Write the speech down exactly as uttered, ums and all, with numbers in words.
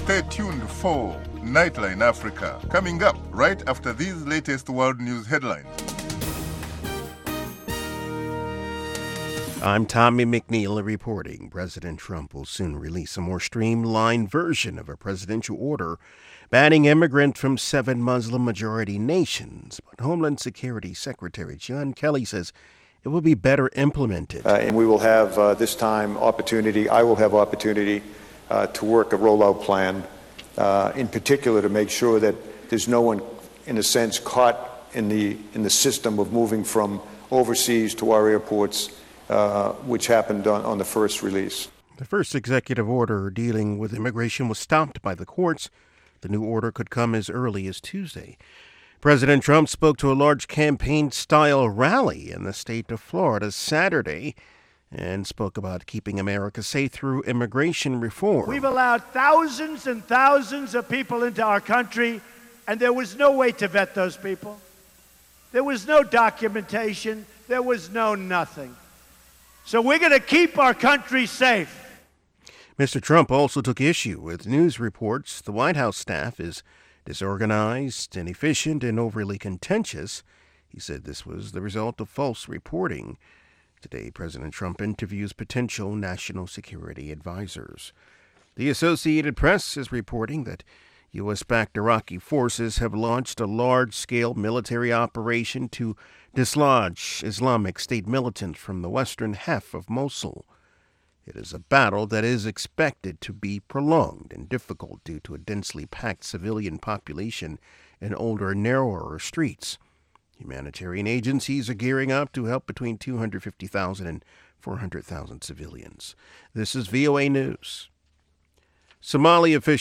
Stay tuned for Nightline Africa, coming up right after these latest world news headlines. I'm Tommy McNeil reporting. President Trump will soon release a more streamlined version of a presidential order banning immigrants from seven Muslim-majority nations. But Homeland Security Secretary John Kelly says it will be better implemented. Uh, and we will have uh, this time opportunity, I will have opportunity uh, to work a rollout plan, uh, in particular to make sure that there's no one, in a sense, caught in the, in the system of moving from overseas to our airports, Uh, which happened on, on the first release. The first executive order dealing with immigration was stopped by the courts. The new order could come as early as Tuesday. President Trump spoke to a large campaign-style rally in the state of Florida Saturday and spoke about keeping America safe through immigration reform. We've allowed thousands and thousands of people into our country, and there was no way to vet those people. There was no documentation. There was no nothing. So we're going to keep our country safe. Mister Trump also took issue with news reports the White House staff is disorganized, inefficient, and overly contentious. He said this was the result of false reporting. Today, President Trump interviews potential national security advisors. The Associated Press is reporting that U S-backed Iraqi forces have launched a large-scale military operation to dislodge Islamic State militants from the western half of Mosul. It is a battle that is expected to be prolonged and difficult due to a densely packed civilian population and older, narrower streets. Humanitarian agencies are gearing up to help between two hundred fifty thousand and four hundred thousand civilians. This is V O A News. Somali officials